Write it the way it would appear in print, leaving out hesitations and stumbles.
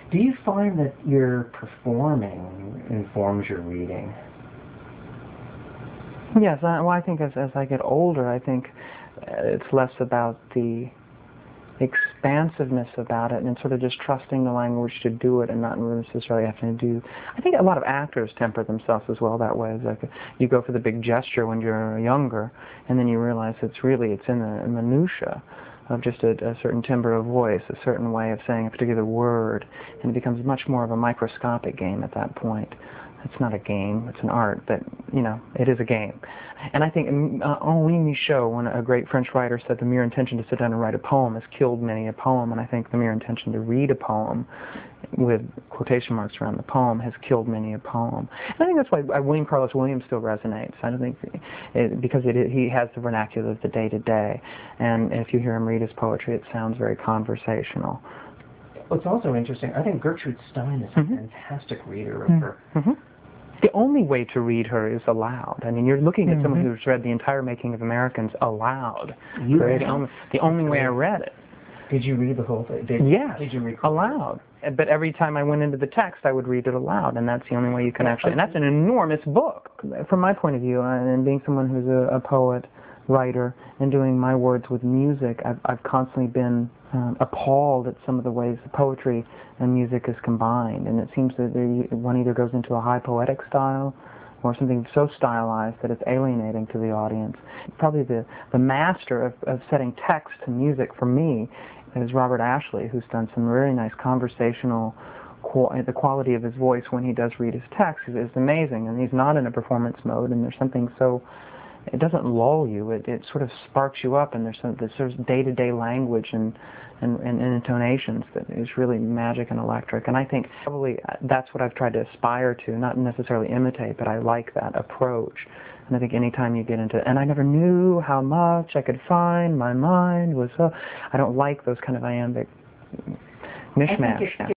Do you find that your performing informs your reading? Yes, I think as I get older, I think it's less about the expansiveness about it and sort of just trusting the language to do it and not necessarily having to do. I think a lot of actors temper themselves as well that way. It's like you go for the big gesture when you're younger, and then you realize it's in the minutia of just a certain timbre of voice, a certain way of saying a particular word, and it becomes much more of a microscopic game at that point. It's not a game, it's an art, but, it is a game. And I think Henri Michaud, when a great French writer, said the mere intention to sit down and write a poem has killed many a poem, and I think the mere intention to read a poem, with quotation marks around the poem, has killed many a poem. And I think that's why William Carlos Williams still resonates. I don't think, because he has the vernacular of the day-to-day, and if you hear him read his poetry, it sounds very conversational. Well, it's also interesting. I think Gertrude Stein is a fantastic reader of her. The only way to read her is aloud. I mean, you're looking at someone who's read the entire Making of Americans aloud. The only way I read it. Did you read the whole thing? Yes, Did you read aloud. But every time I went into the text, I would read it aloud, and that's the only way you can actually. And that's an enormous book. From my point of view, and being someone who's a poet, writer, and doing my words with music, I've constantly been appalled at some of the ways poetry and music is combined, and it seems that one either goes into a high poetic style or something so stylized that it's alienating to the audience. Probably the master of setting text to music for me is Robert Ashley, who's done some very nice conversational. The quality of his voice when he does read his text is amazing, and he's not in a performance mode, and there's something so. It doesn't lull you. It sort of sparks you up, and there's this sort of day-to-day language and intonations that is really magic and electric. And I think probably that's what I've tried to aspire to, not necessarily imitate, but I like that approach. And I think anytime you get into, and I never knew how much I could find, my mind was so, I don't like those kind of iambic mishmash.